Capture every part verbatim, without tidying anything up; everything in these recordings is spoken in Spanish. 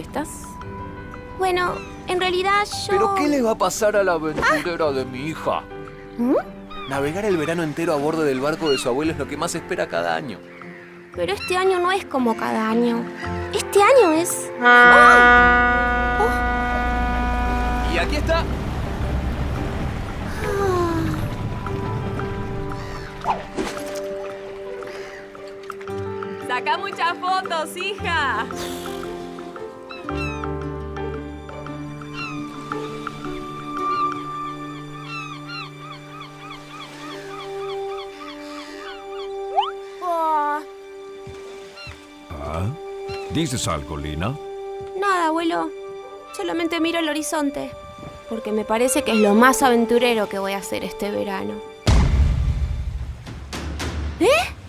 estás? Bueno, en realidad yo... ¿Pero qué le va a pasar a la aventurera ah. de mi hija? ¿Mm? Navegar el verano entero a bordo del barco de su abuelo es lo que más espera cada año. Pero este año no es como cada año. Este año es... ¡Oh! ¡Oh! Y aquí está. Saca muchas fotos, hija. ¿Ah? ¿Dices algo, Lina? Nada, abuelo. Solamente miro el horizonte, porque me parece que es lo más aventurero que voy a hacer este verano. ¿Eh?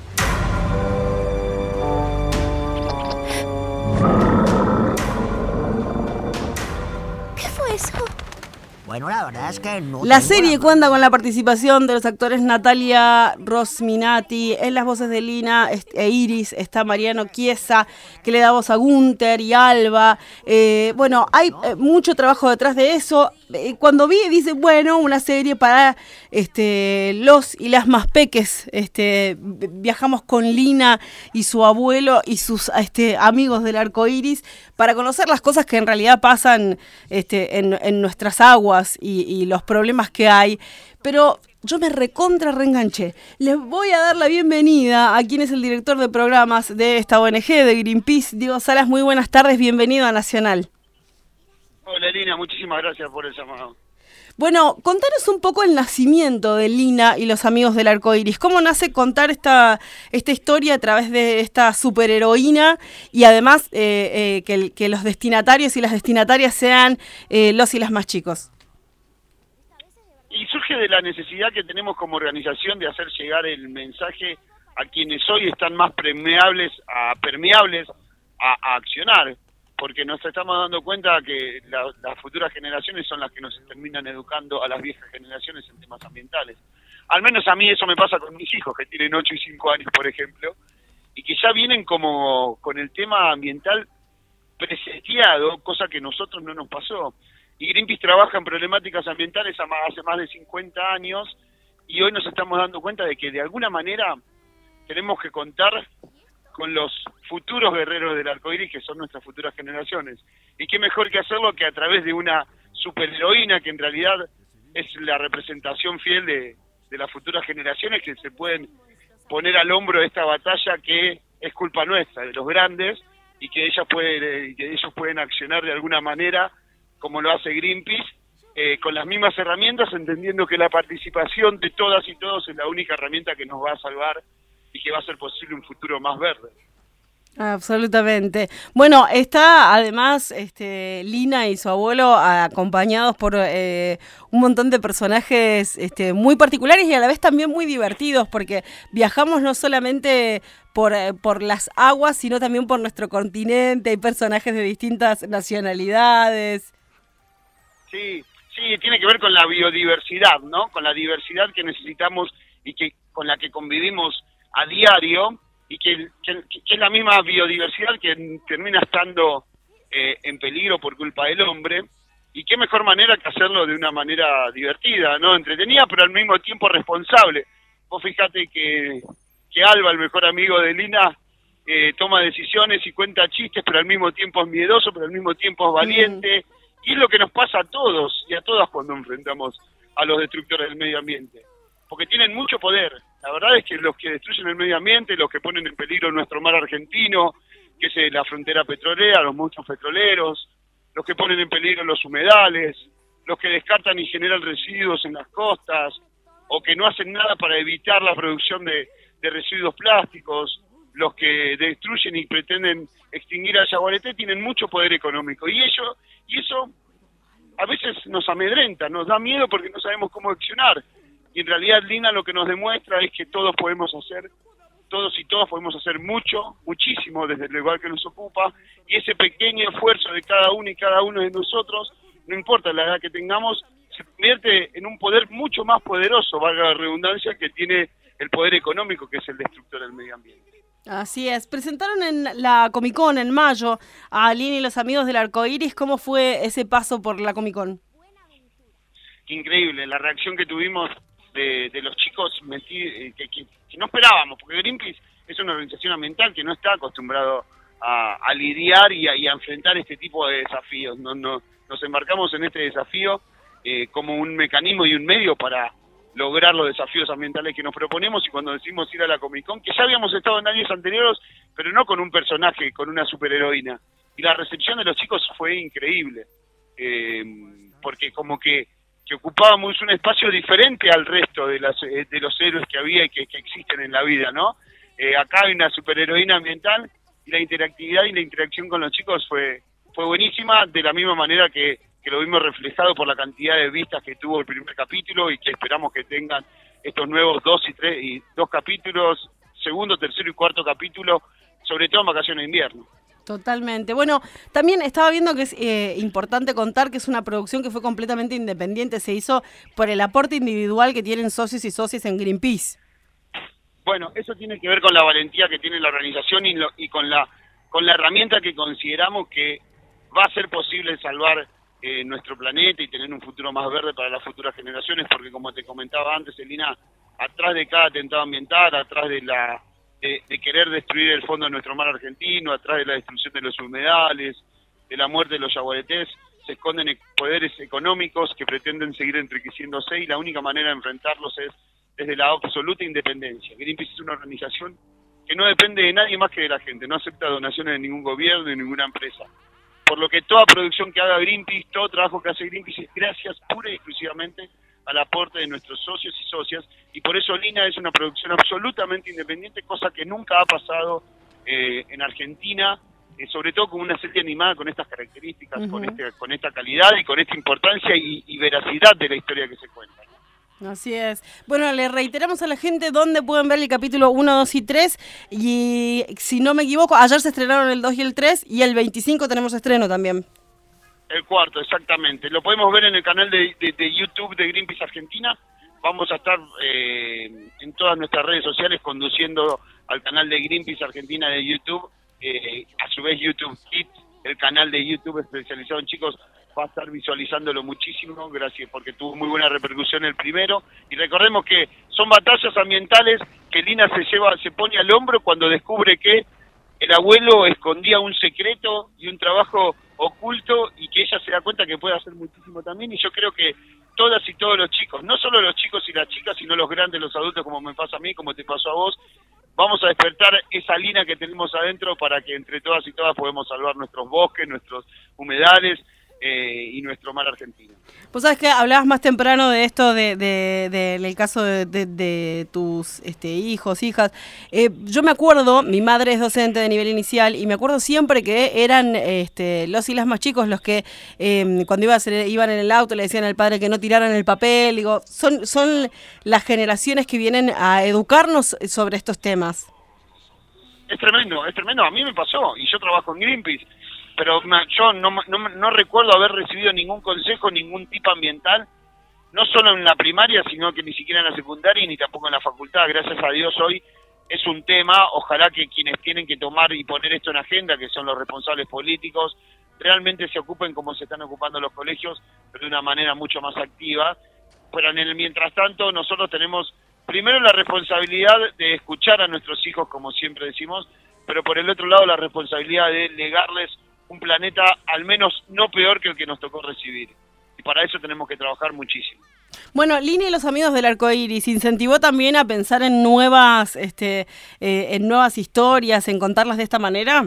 ¿Qué fue eso? Bueno, la verdad es que no... La serie cuenta con la participación de los actores Natalia Rosminati, en las voces de Lina e Iris está Mariano Chiesa, que le da voz a Gunther y Alba. Eh, bueno, hay eh, mucho trabajo detrás de eso. Eh, cuando vi, dice, bueno, una serie para este, los y las más peques. Este, viajamos con Lina y su abuelo y sus este, amigos del arco iris para conocer las cosas que en realidad pasan este, en, en nuestras aguas. Y, y los problemas que hay, pero yo me recontra reenganché. Les voy a dar la bienvenida a quien es el director de programas de esta O N G, de Greenpeace, Diego Salas. Muy buenas tardes, bienvenido a Nacional. Hola Lina, muchísimas gracias por el llamado. Bueno, contanos un poco el nacimiento de Lina y los amigos del arco iris. ¿Cómo nace contar esta, esta historia a través de esta superheroína y además eh, eh, que, que los destinatarios y las destinatarias sean eh, los y las más chicos? Y surge de la necesidad que tenemos como organización de hacer llegar el mensaje a quienes hoy están más permeables a, permeables a, a accionar, porque nos estamos dando cuenta que la, las futuras generaciones son las que nos terminan educando a las viejas generaciones en temas ambientales. Al menos a mí eso me pasa con mis hijos, que tienen ocho y cinco años, por ejemplo, y que ya vienen como con el tema ambiental preseteado, cosa que a nosotros no nos pasó. Y Greenpeace trabaja en problemáticas ambientales hace más de cincuenta años y hoy nos estamos dando cuenta de que de alguna manera tenemos que contar con los futuros guerreros del arcoíris, que son nuestras futuras generaciones. Y qué mejor que hacerlo que a través de una superheroína que en realidad es la representación fiel de, de las futuras generaciones que se pueden poner al hombro de esta batalla que es culpa nuestra, de los grandes, y que ellas pueden, que ellos pueden accionar de alguna manera como lo hace Greenpeace, eh, con las mismas herramientas, entendiendo que la participación de todas y todos es la única herramienta que nos va a salvar y que va a hacer posible un futuro más verde. Absolutamente. Bueno, está además este, Lina y su abuelo acompañados por eh, un montón de personajes este, muy particulares y a la vez también muy divertidos, porque viajamos no solamente por, por las aguas, sino también por nuestro continente. Hay personajes de distintas nacionalidades. Sí, sí, tiene que ver con la biodiversidad, ¿no? Con la diversidad que necesitamos y que con la que convivimos a diario, y que, que, que es la misma biodiversidad que termina estando eh, en peligro por culpa del hombre, y qué mejor manera que hacerlo de una manera divertida, ¿no? Entretenida, pero al mismo tiempo responsable. Vos fíjate que, que Alba, el mejor amigo de Lina, eh, toma decisiones y cuenta chistes, pero al mismo tiempo es miedoso, pero al mismo tiempo es valiente, mm. y es lo que nos pasa a todos y a todas cuando enfrentamos a los destructores del medio ambiente, porque tienen mucho poder. La verdad es que los que destruyen el medio ambiente, los que ponen en peligro nuestro mar argentino, que es la frontera petrolera, los monstruos petroleros, los que ponen en peligro los humedales, los que descartan y generan residuos en las costas, o que no hacen nada para evitar la producción de, de residuos plásticos, los que destruyen y pretenden extinguir al yaguareté, tienen mucho poder económico. Y ello, y eso a veces nos amedrenta, nos da miedo porque no sabemos cómo accionar. Y en realidad Lina lo que nos demuestra es que todos podemos hacer, todos y todas podemos hacer mucho, muchísimo desde el lugar que nos ocupa, y ese pequeño esfuerzo de cada uno y cada uno de nosotros, no importa la edad que tengamos, se convierte en un poder mucho más poderoso, valga la redundancia, que tiene el poder económico, que es el destructor del medio ambiente. Así es. Presentaron en la Comic Con en mayo a Lina y los amigos del Arcoiris. ¿Cómo fue ese paso por la Comic Con? Increíble, la reacción que tuvimos de, de los chicos metí, que, que, que no esperábamos, porque Greenpeace es una organización ambiental que no está acostumbrado a, a lidiar y a, y a enfrentar este tipo de desafíos. No, no, nos embarcamos en este desafío eh, como un mecanismo y un medio para lograr los desafíos ambientales que nos proponemos, y cuando decidimos ir a la Comic Con, que ya habíamos estado en años anteriores, pero no con un personaje, con una superheroína, y la recepción de los chicos fue increíble, eh, porque como que, que ocupábamos un espacio diferente al resto de, las, de los héroes que había y que, que existen en la vida, ¿no? Eh, acá hay una superheroína ambiental, y la interactividad y la interacción con los chicos fue, fue buenísima, de la misma manera que que lo vimos reflejado por la cantidad de vistas que tuvo el primer capítulo, y que esperamos que tengan estos nuevos dos y tres y dos capítulos, segundo, tercero y cuarto capítulo, sobre todo en vacaciones de invierno. Totalmente. Bueno, también estaba viendo que es eh, importante contar que es una producción que fue completamente independiente, se hizo por el aporte individual que tienen socios y socias en Greenpeace. Bueno, eso tiene que ver con la valentía que tiene la organización y, lo, y con la con la herramienta que consideramos que va a ser posible salvar Eh, nuestro planeta y tener un futuro más verde para las futuras generaciones, porque como te comentaba antes, Elina, atrás de cada atentado ambiental, atrás de la de, de querer destruir el fondo de nuestro mar argentino, atrás de la destrucción de los humedales, de la muerte de los yaguaretés, se esconden poderes económicos que pretenden seguir enriqueciéndose, y la única manera de enfrentarlos es desde la absoluta independencia. Greenpeace es una organización que no depende de nadie más que de la gente, no acepta donaciones de ningún gobierno ni ninguna empresa. Por lo que toda producción que haga Greenpeace, todo trabajo que hace Greenpeace es gracias pura y exclusivamente al aporte de nuestros socios y socias, y por eso Lina es una producción absolutamente independiente, cosa que nunca ha pasado eh, en Argentina, eh, sobre todo con una serie animada con estas características, uh-huh. con este, con esta calidad y con esta importancia y, y veracidad de la historia que se cuenta. Así es. Bueno, le reiteramos a la gente dónde pueden ver el capítulo uno, dos y tres, y si no me equivoco, ayer se estrenaron el dos y el tres, y el veinticinco tenemos estreno también. El cuarto, exactamente. Lo podemos ver en el canal de, de, de YouTube de Greenpeace Argentina. Vamos a estar eh, en todas nuestras redes sociales conduciendo al canal de Greenpeace Argentina de YouTube, eh, a su vez YouTube Kids, el canal de YouTube especializado en chicos, va a estar visualizándolo muchísimo, gracias, porque tuvo muy buena repercusión el primero, y recordemos que son batallas ambientales que Lina se lleva, se pone al hombro cuando descubre que el abuelo escondía un secreto y un trabajo oculto, y que ella se da cuenta que puede hacer muchísimo también, y yo creo que todas y todos los chicos, no solo los chicos y las chicas, sino los grandes, los adultos, como me pasa a mí, como te pasó a vos, vamos a despertar esa Lina que tenemos adentro para que entre todas y todas podamos salvar nuestros bosques, nuestros humedales, Eh, y nuestro mar argentino. Vos sabés que hablabas más temprano de esto, de, de, de, del caso de, de, de tus este, hijos, hijas. Eh, yo me acuerdo, mi madre es docente de nivel inicial, y me acuerdo siempre que eran este, los y las más chicos los que eh, cuando iba a hacer, iban en el auto le decían al padre que no tiraran el papel. Digo, son, son las generaciones que vienen a educarnos sobre estos temas. Es tremendo, es tremendo. A mí me pasó, y yo trabajo en Greenpeace, pero yo no, no, no recuerdo haber recibido ningún consejo, ningún tip ambiental, no solo en la primaria, sino que ni siquiera en la secundaria ni tampoco en la facultad. Gracias a Dios hoy es un tema, ojalá que quienes tienen que tomar y poner esto en agenda, que son los responsables políticos, realmente se ocupen como se están ocupando los colegios, pero de una manera mucho más activa. Pero en el mientras tanto nosotros tenemos primero la responsabilidad de escuchar a nuestros hijos, como siempre decimos, pero por el otro lado la responsabilidad de legarles un planeta al menos no peor que el que nos tocó recibir. Y para eso tenemos que trabajar muchísimo. Bueno, Lina y los amigos del Arcoiris incentivó también a pensar en nuevas, este, eh, en nuevas historias, en contarlas de esta manera.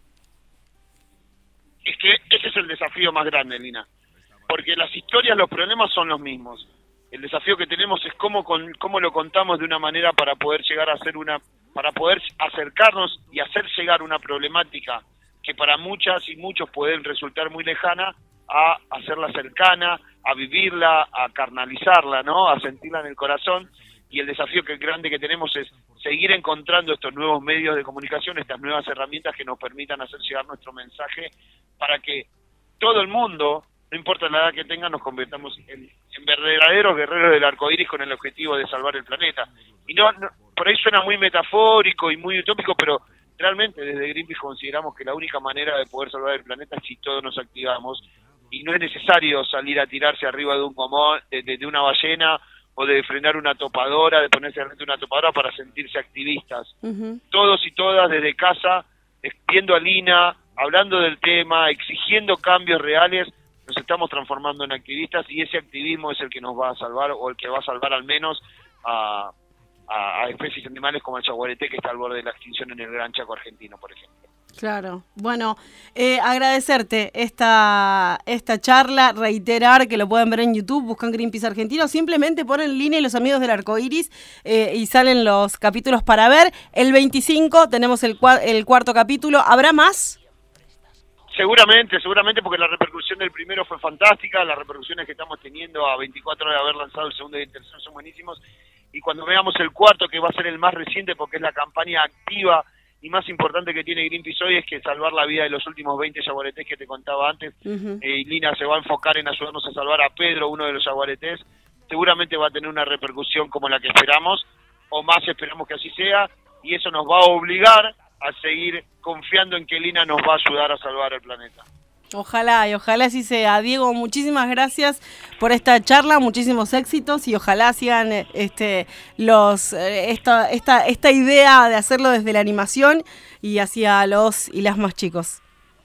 Es que ese es el desafío más grande, Lina. Porque las historias, los problemas son los mismos. El desafío que tenemos es cómo, con, cómo lo contamos de una manera para poder llegar a ser una, para poder acercarnos y hacer llegar una problemática que para muchas y muchos pueden resultar muy lejana, a hacerla cercana, a vivirla, a carnalizarla, ¿no? A sentirla en el corazón. Y el desafío que grande que tenemos es seguir encontrando estos nuevos medios de comunicación, estas nuevas herramientas que nos permitan hacer llegar nuestro mensaje para que todo el mundo, no importa la edad que tenga, nos convirtamos en, en verdaderos guerreros del arcoíris con el objetivo de salvar el planeta. Y no, no por ahí suena muy metafórico y muy utópico, pero realmente desde Greenpeace consideramos que la única manera de poder salvar el planeta es si todos nos activamos, y no es necesario salir a tirarse arriba de un gomón, de, de, de una ballena, o de frenar una topadora, de ponerse frente a una topadora para sentirse activistas. Uh-huh. Todos y todas desde casa, viendo a Lina, hablando del tema, exigiendo cambios reales, nos estamos transformando en activistas, y ese activismo es el que nos va a salvar, o el que va a salvar al menos a, a, a especies animales como el yaguareté, que está al borde de la extinción en el Gran Chaco argentino, por ejemplo. Claro. Bueno, eh, agradecerte esta, esta charla, reiterar que lo pueden ver en YouTube, buscan Greenpeace Argentino, simplemente ponen Lina y los amigos del arco iris eh, y salen los capítulos para ver. El veinticinco tenemos el, cua- el cuarto capítulo. ¿Habrá más? Seguramente, seguramente, porque la repercusión del primero fue fantástica, las repercusiones que estamos teniendo a veinticuatro horas de haber lanzado el segundo y el tercero son buenísimos, y cuando veamos el cuarto, que va a ser el más reciente porque es la campaña activa y más importante que tiene Greenpeace hoy, es que salvar la vida de los últimos veinte yaguaretés que te contaba antes. Uh-huh. eh, y Lina se va a enfocar en ayudarnos a salvar a Pedro, uno de los yaguaretés. Seguramente va a tener una repercusión como la que esperamos, o más esperamos que así sea, y eso nos va a obligar a seguir confiando en que Lina nos va a ayudar a salvar el planeta. Ojalá, y ojalá así sea. Diego, muchísimas gracias por esta charla, muchísimos éxitos, y ojalá sigan este los esta esta esta idea de hacerlo desde la animación y hacia los y las más chicos.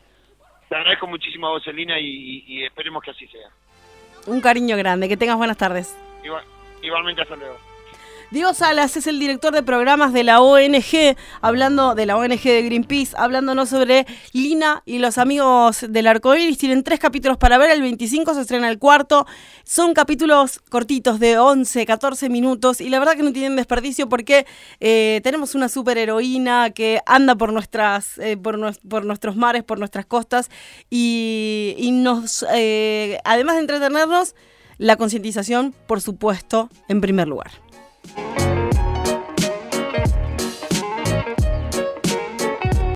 Te agradezco muchísimo a vos, Elina, y, y esperemos que así sea. Un cariño grande, que tengas buenas tardes. Igual, igualmente, hasta luego. Diego Salas es el director de programas de la O N G, hablando de la O N G de Greenpeace, hablándonos sobre Lina y los amigos del arco iris. Tienen tres capítulos para ver, el veinticinco se estrena el cuarto. Son capítulos cortitos de once, catorce minutos, y la verdad que no tienen desperdicio porque eh, tenemos una superheroína que anda por nuestras, eh, por, no, por nuestros mares, por nuestras costas, y, y nos, eh, además de entretenernos, la concientización, por supuesto, en primer lugar.